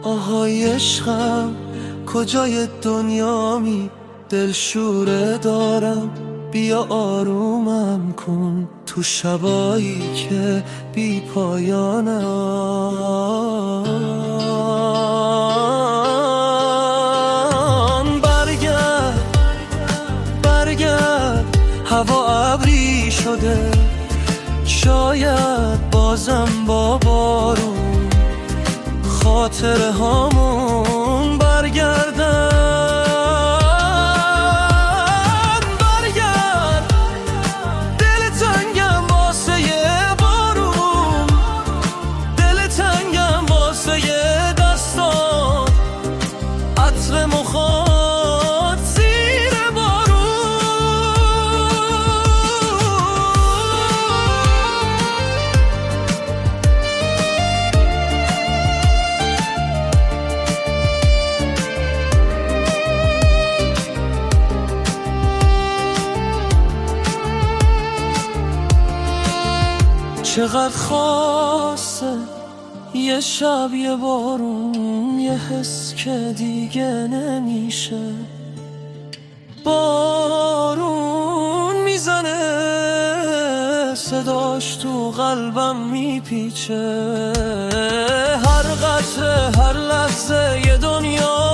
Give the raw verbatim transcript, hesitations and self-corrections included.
آهای عشقم کجای دنیامی، دلشوره دارم بیا آرومم کن تو شبایی که بی پایانم. برگرد برگرد هوا ابری شده، شاید بازم با بارون خاطره هامون برگردن. برگرد دل تنگم واسه یه بارون، دل تنگم واسه یه دستان، عطر مخات زیر چقدر خاصه یه شب یه بارون، یه حس که دیگه نمیشه. بارون میزنه صداش تو قلبم میپیچه، هر قطره هر لحظه یه دنیا